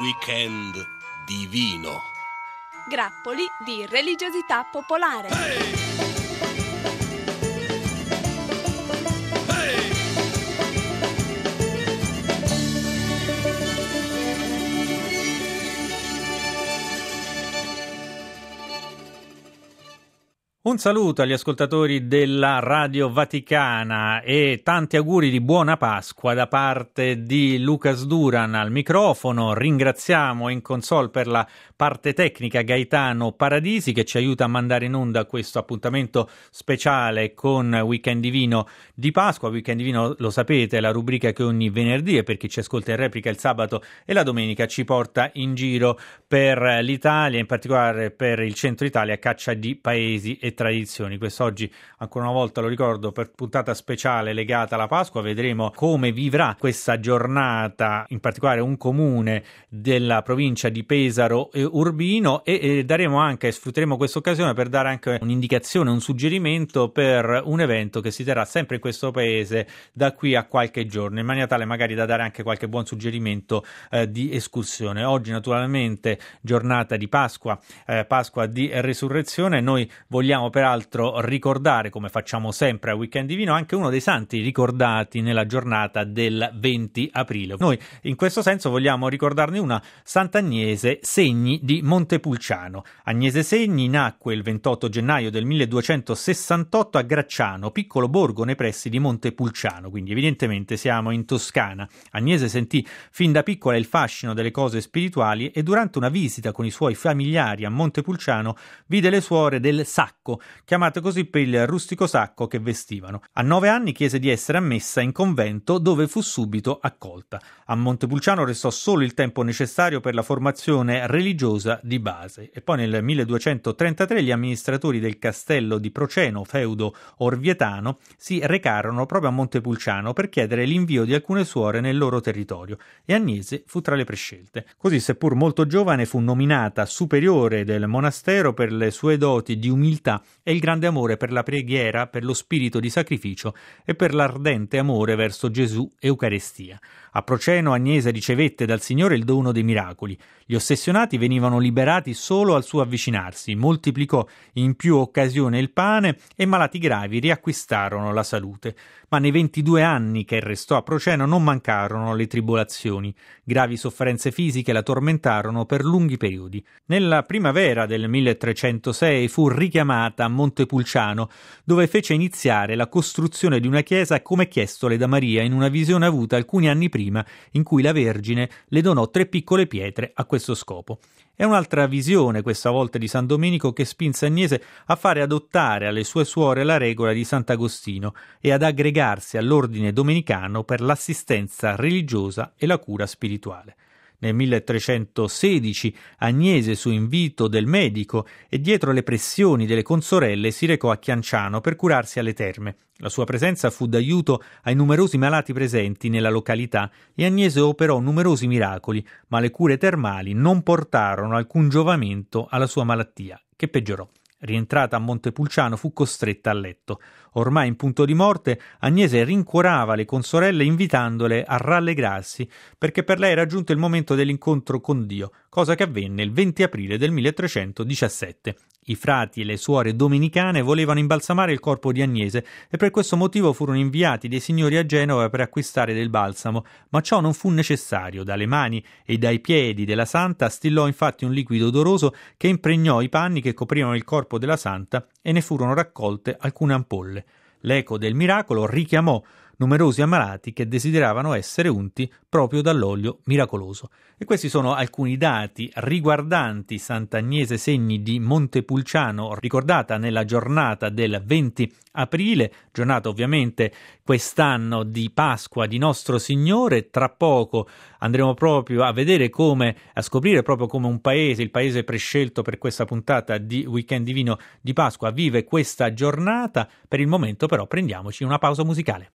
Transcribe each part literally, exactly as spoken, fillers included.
Weekend divino. Grappoli di religiosità popolare. Hey! Un saluto agli ascoltatori della Radio Vaticana e tanti auguri di buona Pasqua da parte di Lucas Duran al microfono. Ringraziamo in console per la parte tecnica Gaetano Paradisi che ci aiuta a mandare in onda questo appuntamento speciale con Weekend Divino di Pasqua. Weekend Divino, lo sapete, è la rubrica che ogni venerdì e per chi ci ascolta in replica il sabato e la domenica ci porta in giro per l'Italia, in particolare per il centro Italia, a caccia di paesi e tradizioni. Quest'oggi, ancora una volta lo ricordo, per puntata speciale legata alla Pasqua, vedremo come vivrà questa giornata, in particolare un comune della provincia di Pesaro e Urbino, e, e daremo anche, sfrutteremo questa occasione per dare anche un'indicazione, un suggerimento per un evento che si terrà sempre in questo paese da qui a qualche giorno, in maniera tale magari da dare anche qualche buon suggerimento eh, di escursione. Oggi naturalmente giornata di Pasqua, eh, Pasqua di Resurrezione. Noi vogliamo peraltro ricordare, come facciamo sempre a Weekend Divino, anche uno dei santi ricordati nella giornata del venti aprile. Noi in questo senso vogliamo ricordarne una, Sant'Agnese Segni di Montepulciano. Agnese Segni nacque il ventotto gennaio del milleduecentosessantotto a Gracciano, piccolo borgo nei pressi di Montepulciano, quindi evidentemente siamo in Toscana. Agnese sentì fin da piccola il fascino delle cose spirituali e durante una visita con i suoi familiari a Montepulciano vide le suore del Sacco, chiamate così per il rustico sacco che vestivano. A nove anni chiese di essere ammessa in convento, dove fu subito accolta. A Montepulciano restò solo il tempo necessario per la formazione religiosa di base e poi nel milleduecentotrentatré gli amministratori del castello di Proceno, feudo orvietano, si recarono proprio a Montepulciano per chiedere l'invio di alcune suore nel loro territorio e Agnese fu tra le prescelte. Così, seppur molto giovane, fu nominata superiore del monastero per le sue doti di umiltà e il grande amore per la preghiera, per lo spirito di sacrificio e per l'ardente amore verso Gesù e Eucaristia. A Proceno Agnese ricevette dal Signore il dono dei miracoli. Gli ossessionati venivano liberati solo al suo avvicinarsi, moltiplicò in più occasioni il pane e malati gravi riacquistarono la salute. Ma nei ventidue anni che restò a Proceno non mancarono le tribolazioni. Gravi sofferenze fisiche la tormentarono per lunghi periodi. Nella primavera del milletrecentosei fu richiamata a Montepulciano, dove fece iniziare la costruzione di una chiesa come chiestole da Maria in una visione avuta alcuni anni prima, in cui la Vergine le donò tre piccole pietre a questo scopo. È un'altra visione, questa volta di San Domenico, che spinse Agnese a fare adottare alle sue suore la regola di Sant'Agostino e ad aggregarsi all'ordine domenicano per l'assistenza religiosa e la cura spirituale. Nel milletrecentosedici Agnese, su invito del medico e dietro le pressioni delle consorelle, si recò a Chianciano per curarsi alle terme. La sua presenza fu d'aiuto ai numerosi malati presenti nella località e Agnese operò numerosi miracoli, ma le cure termali non portarono alcun giovamento alla sua malattia, che peggiorò. Rientrata a Montepulciano fu costretta a letto. Ormai in punto di morte, Agnese rincuorava le consorelle invitandole a rallegrarsi, perché per lei era giunto il momento dell'incontro con Dio, cosa che avvenne il venti aprile del milletrecentodiciassette. I frati e le suore domenicane volevano imbalsamare il corpo di Agnese e per questo motivo furono inviati dei signori a Genova per acquistare del balsamo, ma ciò non fu necessario. Dalle mani e dai piedi della santa stillò infatti un liquido odoroso che impregnò i panni che coprivano il corpo della santa e ne furono raccolte alcune ampolle. L'eco del miracolo richiamò numerosi ammalati che desideravano essere unti proprio dall'olio miracoloso. E questi sono alcuni dati riguardanti Sant'Agnese Segni di Montepulciano, ricordata nella giornata del venti aprile, giornata ovviamente quest'anno di Pasqua di Nostro Signore. Tra poco andremo proprio a vedere come, a scoprire proprio come un paese, il paese prescelto per questa puntata di Weekend Divino di Pasqua, vive questa giornata. Per il momento però prendiamoci una pausa musicale.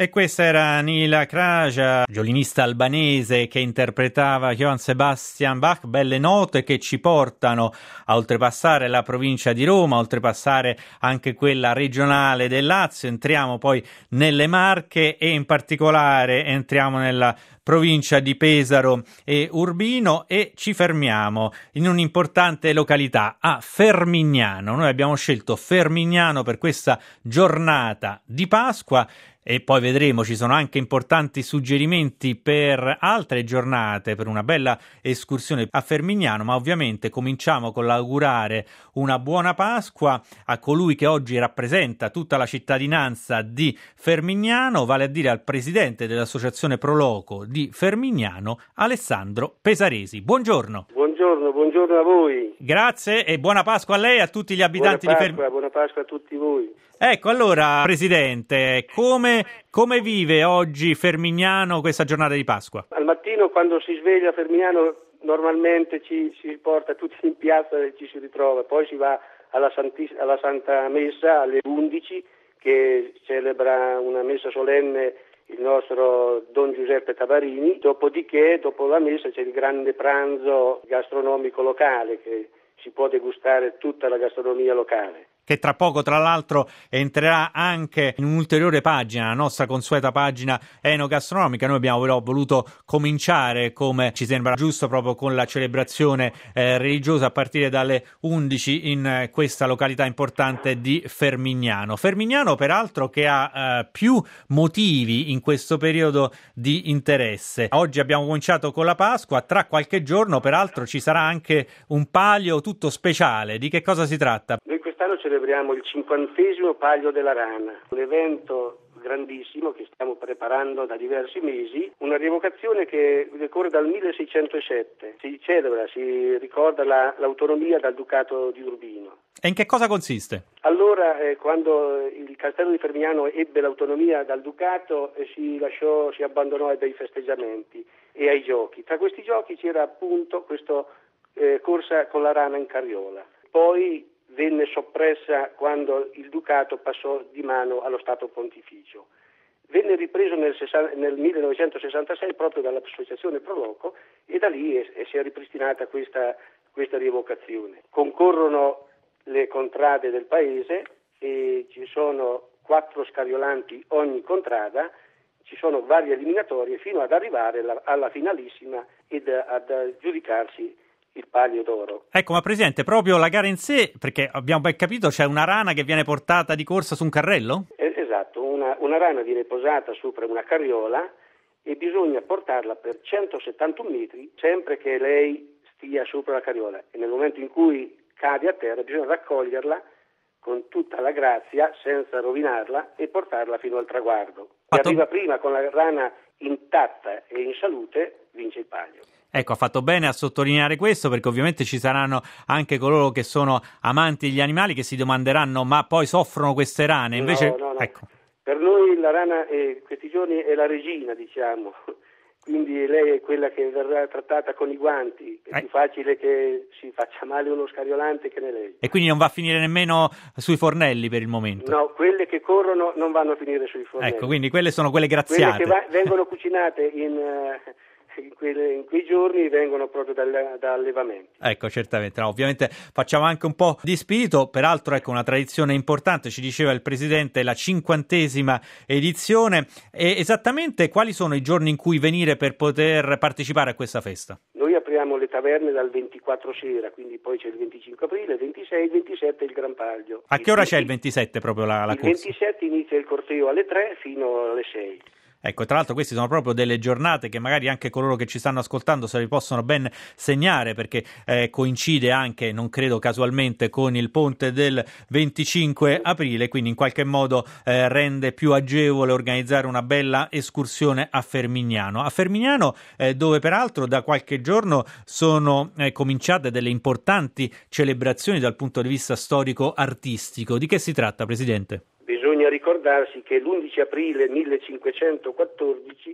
E questa era Nila Kraja, violinista albanese che interpretava Johann Sebastian Bach, belle note che ci portano a oltrepassare la provincia di Roma, a oltrepassare anche quella regionale del Lazio, entriamo poi nelle Marche e in particolare entriamo nella provincia di Pesaro e Urbino e ci fermiamo in un'importante località, a Fermignano. Noi abbiamo scelto Fermignano per questa giornata di Pasqua e poi vedremo, ci sono anche importanti suggerimenti per altre giornate, per una bella escursione a Fermignano, ma ovviamente cominciamo con l'augurare una buona Pasqua a colui che oggi rappresenta tutta la cittadinanza di Fermignano, vale a dire al presidente dell'associazione Proloco di Fermignano, Alessandro Pesaresi. Buongiorno. Buongiorno, buongiorno a voi. Grazie e buona Pasqua a lei e a tutti gli abitanti buona Pasqua, di Fermignano. Buona Pasqua a tutti voi. Ecco, allora, Presidente, come, come vive oggi Fermignano questa giornata di Pasqua? Al mattino quando si sveglia a Fermignano normalmente ci si porta tutti in piazza e ci si ritrova, poi si va alla, Santi, alla Santa Messa alle undici che celebra una messa solenne il nostro Don Giuseppe Tavarini, dopodiché dopo la messa c'è il grande pranzo gastronomico locale che si può degustare tutta la gastronomia locale. Che tra poco, tra l'altro, entrerà anche in un'ulteriore pagina, la nostra consueta pagina enogastronomica. Noi abbiamo però voluto cominciare, come ci sembra giusto, proprio con la celebrazione eh, religiosa a partire dalle undici in eh, questa località importante di Fermignano. Fermignano, peraltro, che ha eh, più motivi in questo periodo di interesse. Oggi abbiamo cominciato con la Pasqua, tra qualche giorno, peraltro, ci sarà anche un palio tutto speciale. Di che cosa si tratta? Noi quest'anno celebriamo il cinquantesimo Palio della Rana, un evento grandissimo che stiamo preparando da diversi mesi, una rievocazione che decorre dal milleseicentosette. Si celebra, si ricorda la, l'autonomia dal Ducato di Urbino. E in che cosa consiste? Allora, eh, quando il castello di Fermignano ebbe l'autonomia dal Ducato, eh, si lasciò, si abbandonò ai bei festeggiamenti e ai giochi. Tra questi giochi c'era appunto questa eh, corsa con la rana in carriola. Poi venne soppressa quando il Ducato passò di mano allo Stato Pontificio. Venne ripreso nel, nel millenovecentosessantasei proprio dall'associazione Proloco e da lì è, è, si è ripristinata questa, questa rievocazione. Concorrono le contrade del paese e ci sono quattro scariolanti ogni contrada, ci sono varie eliminatorie fino ad arrivare alla, alla finalissima ed ad aggiudicarsi il palio d'oro. Ecco, ma Presidente, proprio la gara in sé, perché abbiamo ben capito, c'è una rana che viene portata di corsa su un carrello? Eh, esatto, una, una rana viene posata sopra una carriola e bisogna portarla per centosettantuno metri sempre che lei stia sopra la carriola e nel momento in cui cade a terra bisogna raccoglierla con tutta la grazia senza rovinarla e portarla fino al traguardo. Chi arriva prima con la rana intatta e in salute vince il palio. Ecco, ha fatto bene a sottolineare questo perché ovviamente ci saranno anche coloro che sono amanti degli animali che si domanderanno ma poi soffrono queste rane, invece... No, no, no. Ecco. Per noi la rana è, questi giorni è la regina, diciamo, quindi lei è quella che verrà trattata con i guanti, è eh. più facile che si faccia male uno scariolante che ne lei. E quindi non va a finire nemmeno sui fornelli per il momento? No, quelle che corrono non vanno a finire sui fornelli. Ecco, quindi quelle sono quelle graziate. Quelle che va, vengono cucinate in... Uh, In, quelle, in quei giorni vengono proprio dal, da allevamenti. Ecco, certamente. No, ovviamente facciamo anche un po' di spirito, peraltro ecco una tradizione importante, ci diceva il Presidente, la cinquantesima edizione. E esattamente quali sono i giorni in cui venire per poter partecipare a questa festa? Noi apriamo le taverne dal ventiquattro sera, quindi poi c'è il venticinque aprile, il ventisei, il ventisette il Gran Palio. A che ora c'è il ventisette proprio la, la il corsa? Il ventisette inizia il corteo alle tre fino alle sei. Ecco, tra l'altro queste sono proprio delle giornate che magari anche coloro che ci stanno ascoltando se le possono ben segnare perché eh, coincide anche, non credo casualmente, con il ponte del venticinque aprile, quindi in qualche modo eh, rende più agevole organizzare una bella escursione a Fermignano. A Fermignano eh, dove peraltro da qualche giorno sono eh, cominciate delle importanti celebrazioni dal punto di vista storico-artistico. Di che si tratta, Presidente? Bisogna ricordarsi che l'undici aprile millecinquecentoquattordici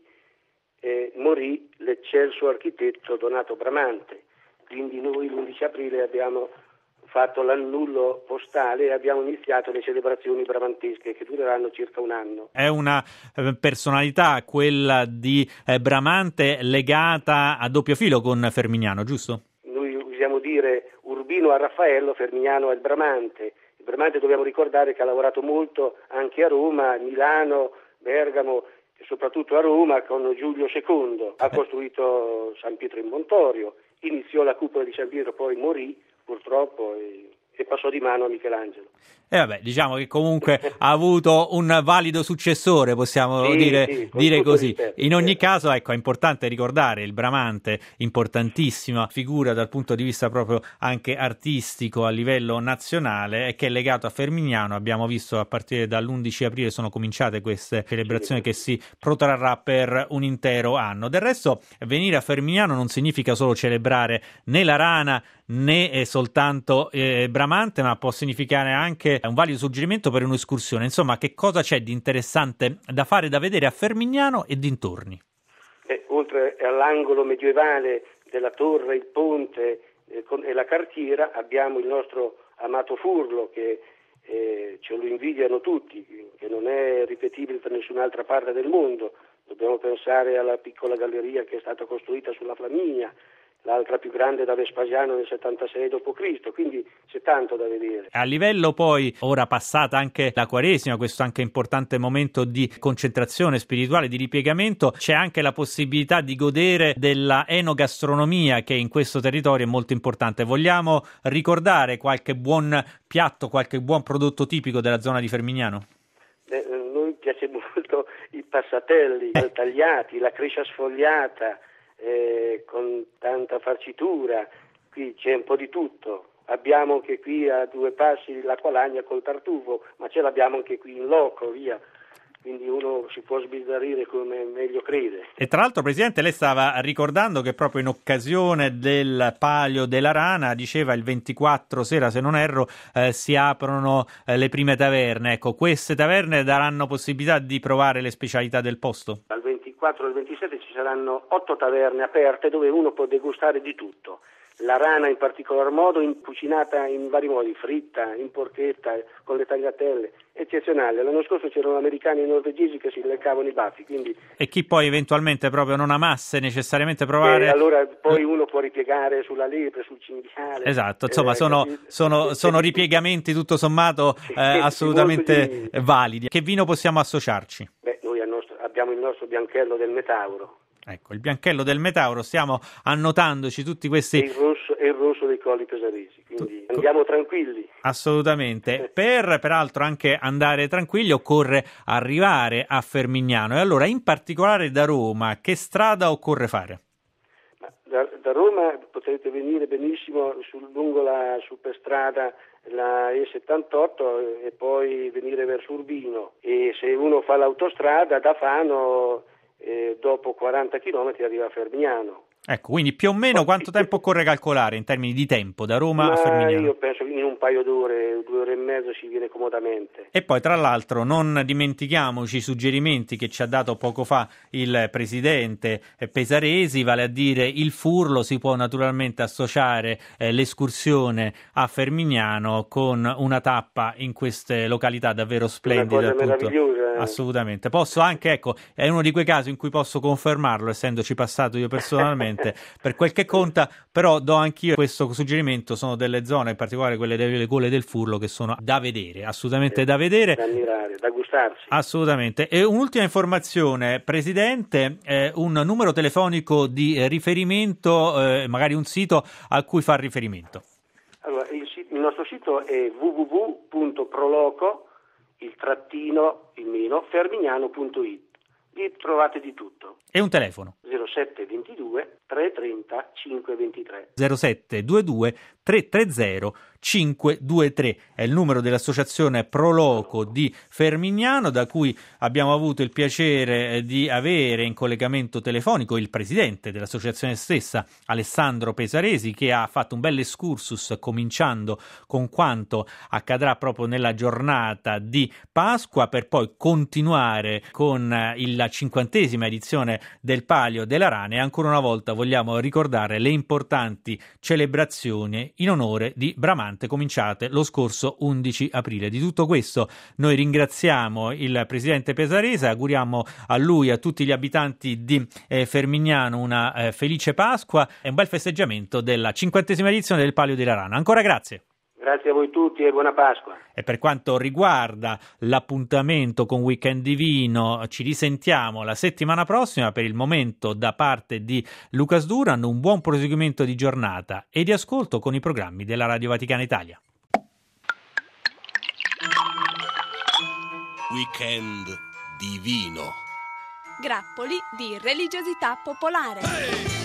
eh, morì l'eccelso architetto Donato Bramante, quindi noi l'undici aprile abbiamo fatto l'annullo postale e abbiamo iniziato le celebrazioni bramantesche che dureranno circa un anno. È una eh, personalità, quella di eh, Bramante, legata a doppio filo con Fermignano, giusto? Noi usiamo dire Urbino a Raffaello, Fermignano al Bramante. Il Bramante dobbiamo ricordare che ha lavorato molto anche a Roma, a Milano, Bergamo e soprattutto a Roma con Giulio secondo. Ha costruito San Pietro in Montorio, iniziò la cupola di San Pietro, poi morì purtroppo e, e passò di mano a Michelangelo. E eh vabbè, diciamo che comunque ha avuto un valido successore, possiamo sì, dire, sì, dire così. rispetto, In ogni certo. caso, ecco, è importante ricordare il Bramante, importantissima figura dal punto di vista proprio anche artistico a livello nazionale, e che è legato a Fermignano. Abbiamo visto a partire dall'undici aprile sono cominciate queste celebrazioni che si protrarrà per un intero anno. Del resto, venire a Fermignano non significa solo celebrare né la rana né soltanto eh, Bramante, ma può significare anche un valido suggerimento per un'escursione. Insomma, che cosa c'è di interessante da fare, da vedere a Fermignano e dintorni? Eh, oltre all'angolo medievale della torre, il ponte eh, con, e la cartiera, abbiamo il nostro amato Furlo che eh, ce lo invidiano tutti, che non è ripetibile da nessun'altra parte del mondo. Dobbiamo pensare alla piccola galleria che è stata costruita sulla Flaminia, l'altra più grande da Vespasiano nel settantasei dopo Cristo, quindi c'è tanto da vedere. A livello poi, ora passata anche la Quaresima, questo anche importante momento di concentrazione spirituale, di ripiegamento, c'è anche la possibilità di godere della enogastronomia che in questo territorio è molto importante. Vogliamo ricordare qualche buon piatto, qualche buon prodotto tipico della zona di Fermignano? Eh, a noi piace molto i passatelli Eh. tagliati, la crescia sfogliata, Eh, con tanta farcitura. Qui c'è un po' di tutto. Abbiamo anche qui a due passi l'acqua lagna col tartufo, ma ce l'abbiamo anche qui in loco, via. Quindi uno si può sbizzarrire come meglio crede. E tra l'altro, Presidente, lei stava ricordando che proprio in occasione del Palio della Rana, diceva il ventiquattro sera, se non erro, eh, si aprono eh, le prime taverne. Ecco, queste taverne daranno possibilità di provare le specialità del posto? Dal ventiquattro al ventisette ci saranno otto taverne aperte dove uno può degustare di tutto. La rana in particolar modo, in, cucinata in vari modi, fritta, in porchetta, con le tagliatelle, eccezionale. L'anno scorso c'erano americani e norvegesi che si leccavano i baffi, quindi... E chi poi eventualmente proprio non amasse necessariamente provare... Eh, allora poi uno può ripiegare sulla lepre, sul cinghiale... Esatto, insomma eh, sono, capito? sono, sono ripiegamenti tutto sommato Sì, eh, assolutamente molto di- validi. Che vino possiamo associarci? Beh, noi al nostro- abbiamo il nostro bianchello del Metauro Ecco, il bianchello del Metauro, stiamo annotandoci tutti e questi... il rosso, e il rosso dei Colli Pesaresi, quindi Tu- andiamo tranquilli. Assolutamente. Per peraltro anche andare tranquilli occorre arrivare a Fermignano, e allora in particolare da Roma che strada occorre fare? Ma da, da Roma potrete venire benissimo sul, lungo la superstrada, la E settantotto, e poi venire verso Urbino, e se uno fa l'autostrada da Fano eh, dopo quaranta chilometri arriva a Fermignano. Ecco, quindi più o meno quanto tempo occorre calcolare in termini di tempo da Roma Ma a Fermignano? io penso che in un paio d'ore, due ore e mezzo si viene comodamente. E poi tra l'altro non dimentichiamoci i suggerimenti che ci ha dato poco fa il presidente Pesaresi, vale a dire il Furlo. Si può naturalmente associare eh, l'escursione a Fermignano con una tappa in queste località davvero splendide. Una cosa appunto. meravigliosa. Assolutamente. Posso anche, ecco, è uno di quei casi in cui posso confermarlo, essendoci passato io personalmente, per quel che conta, però do anch'io questo suggerimento. Sono delle zone, in particolare quelle delle gole del Furlo, che sono da vedere, assolutamente da vedere. Da ammirare, da gustarsi. Assolutamente. E un'ultima informazione, Presidente, eh, un numero telefonico di riferimento, eh, magari un sito a cui far riferimento. Allora, il, sit- il nostro sito è w w w punto proloco, il trattino, il meno, fermignano punto it. Lì trovate di tutto. E un telefono? zero sette ventidue trecentotrenta cinquecentoventitré. zero sette due due tre tre zero cinque due tre è il numero dell'associazione Proloco di Fermignano, da cui abbiamo avuto il piacere di avere in collegamento telefonico il presidente dell'associazione stessa, Alessandro Pesaresi, che ha fatto un bel excursus cominciando con quanto accadrà proprio nella giornata di Pasqua, per poi continuare con la cinquantesima edizione del Palio della Rana. E ancora una volta vogliamo ricordare le importanti celebrazioni in onore di Bramante importante cominciate lo scorso undici aprile. Di tutto questo noi ringraziamo il presidente Pesarese, auguriamo a lui e a tutti gli abitanti di eh, Fermignano una eh, felice Pasqua e un bel festeggiamento della cinquantesima edizione del Palio di Larano. Ancora grazie. Grazie a voi tutti e buona Pasqua. E per quanto riguarda l'appuntamento con Weekend Divino, ci risentiamo la settimana prossima. Per il momento, da parte di Lucas Duran, un buon proseguimento di giornata e di ascolto con i programmi della Radio Vaticana Italia. Weekend Divino. Grappoli di religiosità popolare.